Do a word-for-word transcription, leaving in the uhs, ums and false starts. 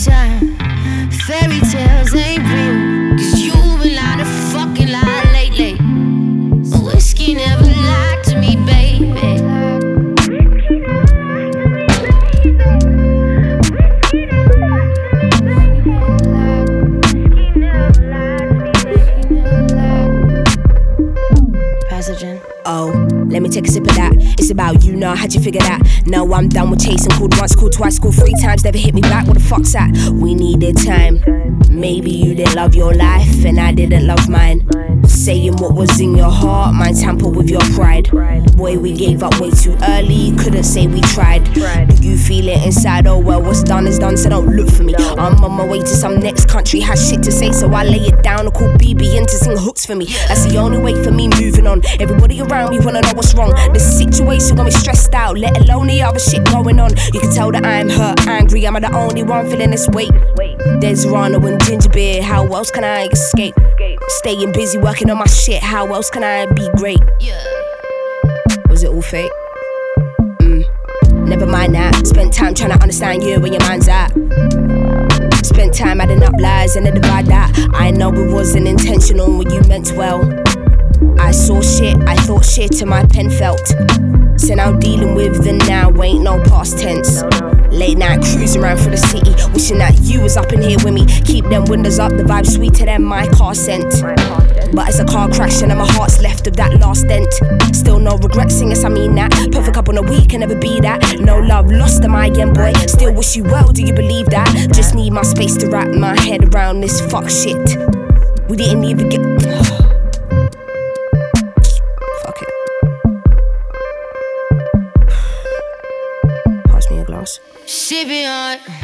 time. Fairy tales ain't real, cause you've been lying to fucking lie lately. Whiskey never lied to me, baby. Passaging. Oh, let me take a sip of that. It's about you now, how'd you figure that? No, I'm done with chasing. Called once, called twice, called three times, never hit me back. What the fuck's that? We needed time. Maybe you didn't love your life and I didn't love mine. Saying what was in your heart, mine tamper with your pride. Boy, we gave up way too early, couldn't say we tried. Do you feel it inside? Oh well, what's done is done, so don't look for me. I'm on my way to some next country, has shit to say, so I lay it down and call B B in to sing hooks for me. That's the only way for me moving on. Everybody around me wanna know what's wrong. The situation got me stressed out, let alone the other shit going on. You can tell that I'm hurt, angry, am I the only one feeling this weight? There's Rana and ginger beer, how else can I escape? Staying busy working on my shit, how else can I be great? Was it all fake? Mm. Never mind that. Spent time trying to understand you where your mind's at. Spent time adding up lies and then divide that. I know it wasn't intentional when you meant well. I saw shit, I thought shit and my pen felt. So now dealing with the now ain't no past tense. Late night cruising around through the city, wishing that you was up in here with me. Keep them windows up, the vibe sweeter than my car scent. But it's a car crash and my heart's left of that last dent. Still no regrets, yes I mean that. Perfect up on a week can never be that. No love lost am I again, boy. Still wish you well, do you believe that? Just need my space to wrap my head around this fuck shit. We didn't even get fuck it. Pass me a glass. Sipping on